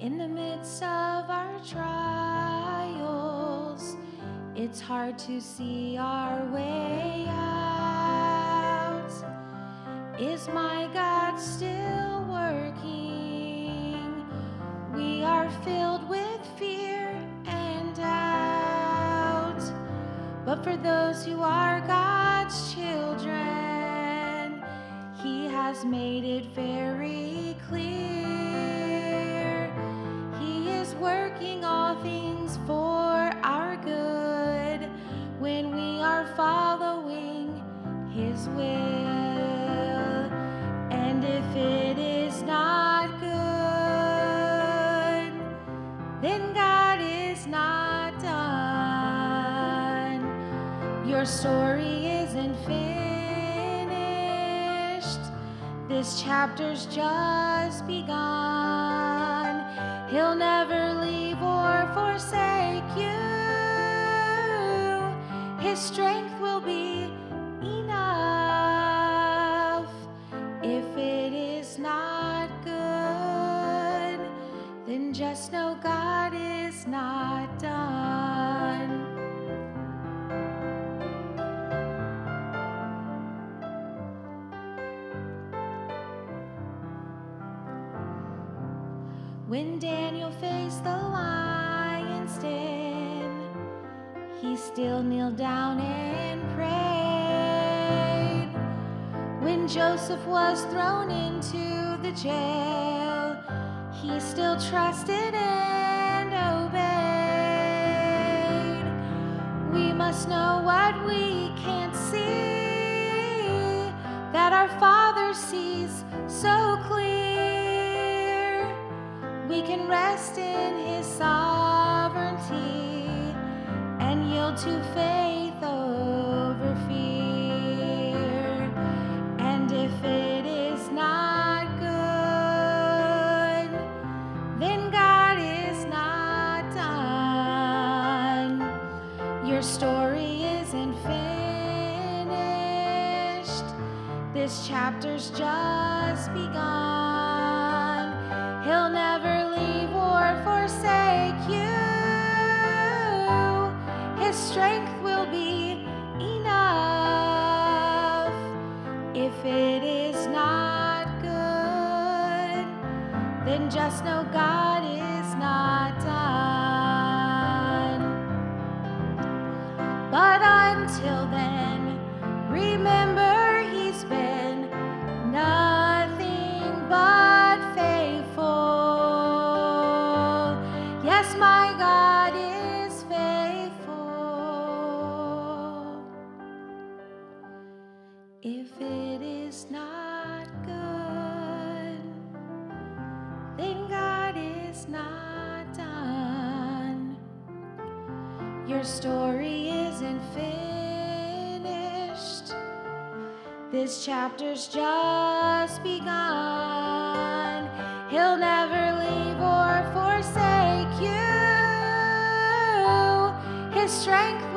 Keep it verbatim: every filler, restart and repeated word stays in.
In the midst of our trials, it's hard to see our way out. Is my God still working? We are filled with fear and doubt. But for those who are God's children, He has made it very clear. He is working all things for our good when we are following His will. And if it is not good, then God is not done. Your story isn't finished. This chapter's just begun. He'll never leave or forsake you. His strength will be enough. If it is not good, then just know God is not done. When Daniel faced the lion's den, he still kneeled down and prayed. When Joseph was thrown into the jail, he still trusted and obeyed. We must know what we can't see, that our Father sees so clear. We can rest in His sovereignty and yield to faith over fear. And if it is not good, then God is not done. Your story isn't finished. This chapter's just begun. He'll never leave or forsake you. His strength will be enough. If it is not good, then just know God is not done. But until then, remember He's been nothing but faithful. Yes, my God is faithful. If it is not good, then God is not done. Your story isn't finished. This chapter's just begun. He'll never leave or forsake you. His strength